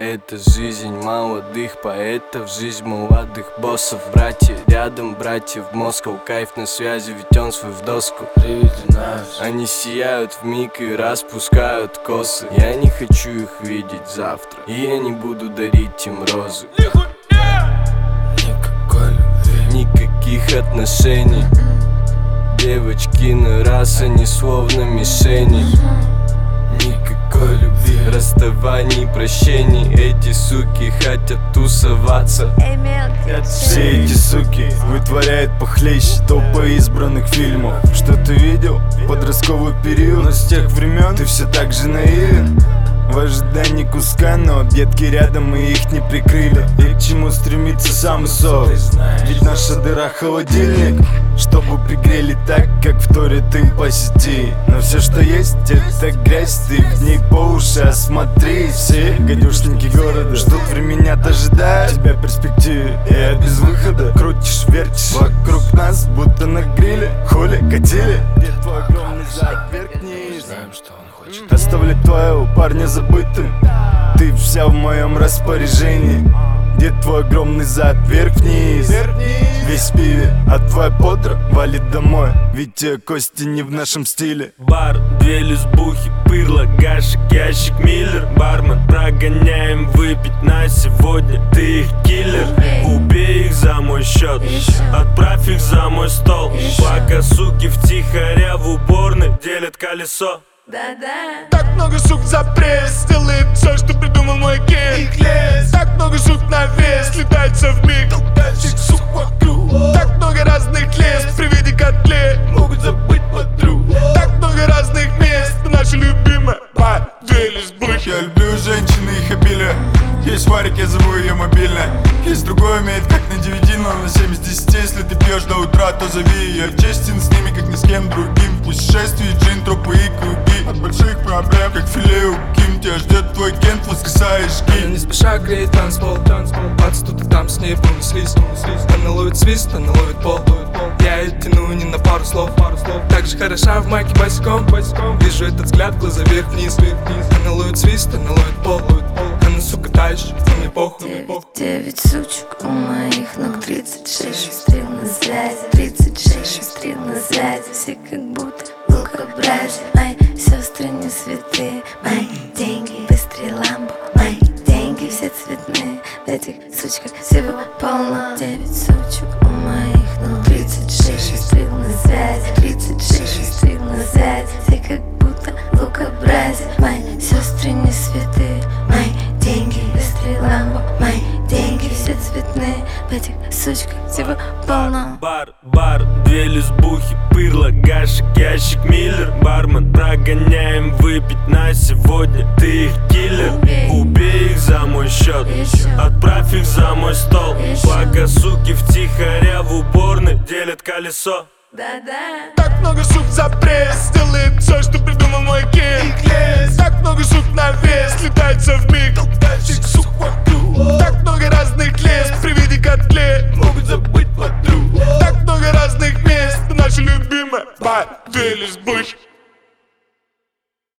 Это жизнь молодых поэтов, жизнь молодых боссов. Братья рядом, братья в Москву. Кайф на связи, ведь он свой в доску. Они сияют вмиг и распускают косы. Я не хочу их видеть завтра, и я не буду дарить им розы. Никакой любви, никаких отношений. Девочки на раз, они словно мишени. никакой любви, расставаний, прощений. Эти суки хотят тусоваться. Все эти суки вытворяют похлеще толпы избранных фильмов. Что ты видел? Подростковый период. Но с тех времен ты все так же наивен. В ожидании куска, но объедки рядом и их не прикрыли. И к чему стремится сам сов? Ведь наша дыра холодильник, чтобы пригрели так, как вторят им по сети. Но все, что есть, это грязь, ты в ней по уши осмотри. Все гадюшники города ждут времени, дожидают тебя в перспективе. И от без выхода крутишь, вертишь вокруг нас, будто на гриле. Хули, катили, где твой огромный зад, вверх-вниз. знаем, что он хочет. Оставлять твоего парня забытым, ты вся в моем распоряжении. Где твой огромный зад, вверх-вниз, весь в пиве, а твоя подра валит домой, ведь те кости не в нашем стиле. Бар, две лесбухи, пырло, гашек, ящик, миллер. Бармен, прогоняем выпить на сегодня. Ты их киллер, убей их за мой счет, отправь их за мой стол. Пока суки втихаря в уборной делят колесо. Так много сук за пресс, делает все, что придумал мой ген. Так много сук на вес, летается в миг, толкающих сук вокруг. Так много разных лес, при виде котлет могут забыть подруг. Так много разных мест, но наша любимая бар, две лесбухи. Я люблю женщин и их обилие. Есть варик, я зову ее мобильная. Есть другой умеет как на 9, но на 7 из 10. Если ты пьешь до утра, то зови. Я честен с ними, как ни с кем другим. В путешествии джин, тропы и круги. От больших проблем, как филе у Ким. Тебя ждет твой кент, воскресаешь Она гид. не спеша греет танцпол. Пац тут и там с ней пронеслись. Она ловит свист, она ловит пол. Я ее тяну не на пару слов. Так же хороша в майке босиком. Вижу этот взгляд, глаза вверх-вниз. Она ловит свист, она ловит пол. Она, сука, тащит, но мне похуй. 9 сучек у моих ног, 36 шустрил на связи, 36 шустрил на связи. Все как будто лукобразие. Мои сестры не святые, мои деньги быстрее ламбо. Мои деньги все цветные, в этих сучках всего полно. 9 сучек у моих ног, 36 шустрил на связи, 36 шустрил на связи. Все как будто лукобразие. Мои сестры не святые, мои деньги быстрее ламбо. Мои деньги все цветные, в этих сучках всего полно. Бар, две лесбухи, пырло, гашек, ящик, миллер. Бармен, прогоняем выпить на сегодня. Ты их киллер, убей их за мой счет, отправь их за мой стол. Пока суки втихаря в уборной делят колесо. Так много сук за пресс, делает все, что придумал мой ген.